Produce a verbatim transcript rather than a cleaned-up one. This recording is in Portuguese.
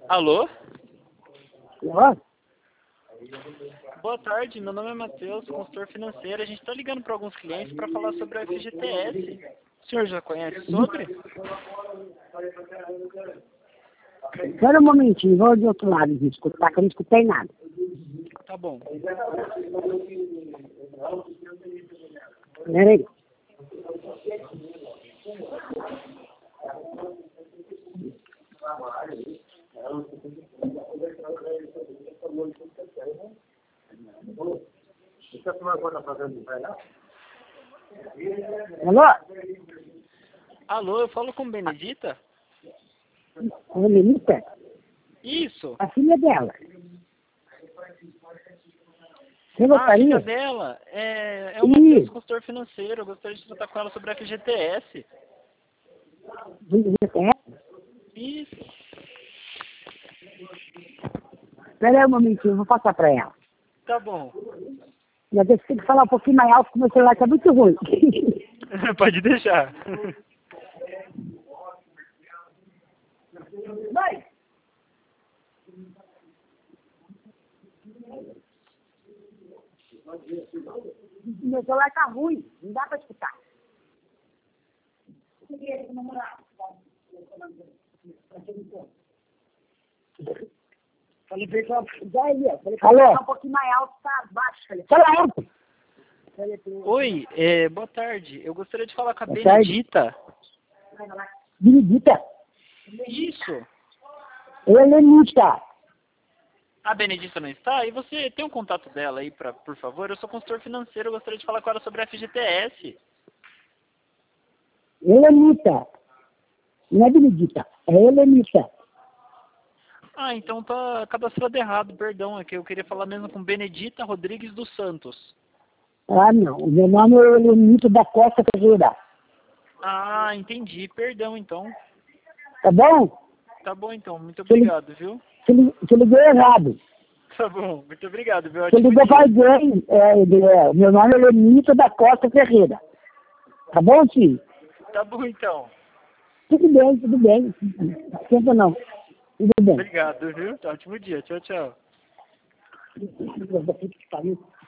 Alô? Ó, Boa tarde, meu nome é Matheus, consultor financeiro. A gente está ligando para alguns clientes para falar sobre o F G T S. O senhor já conhece sobre? espera um momentinho, vou de outro lado de escutar, que eu não escutei nada. Tá bom. Peraí. Alô? Alô, eu falo com Benedita? A Benedita? Isso. A filha dela. Você Ah, a gostaria? filha dela é, é o Ih. Matheus, consultor financeiro. Eu gostaria de tratar com ela sobre o F G T S. Isso. Espera aí um momentinho, vou passar pra ela. Tá bom. Já tem que falar um pouquinho mais alto, porque o meu celular tá muito ruim. Pode deixar. Vai! Meu celular tá ruim, não dá pra escutar. Falei pra ele, já ele, falei pra ele falar um pouquinho mais alto, tá baixo. Falei, fala alto. Oi, é, boa tarde. Eu gostaria de falar com a Boa tarde. Benedita. Benedita, Isso. Helenita. A Benedita não está? E você tem um contato dela aí, pra, por favor? Eu sou consultor financeiro, eu gostaria de falar com ela sobre a F G T S. Helenita. Não é Benedita, é Helenita. Ah, então tá cadastrado errado, perdão. É que eu queria falar mesmo com Benedita Rodrigues dos Santos. Ah, não. O meu nome é Helenita da Costa Ferreira. Ah, entendi. Perdão, então. Tá bom? Tá bom, então. Muito Você li- obrigado, viu? Você li- você ligou errado. Tá bom. Muito obrigado, viu? Você Ótimo ligou dia. para alguém. É, é, meu nome é Helenita da Costa Ferreira. Tá bom, filho? Tá bom, então. Tudo bem, tudo bem. Não esquenta não. Tudo bem. Obrigado, viu? Ótimo dia. Tchau, tchau. Puta que pariu.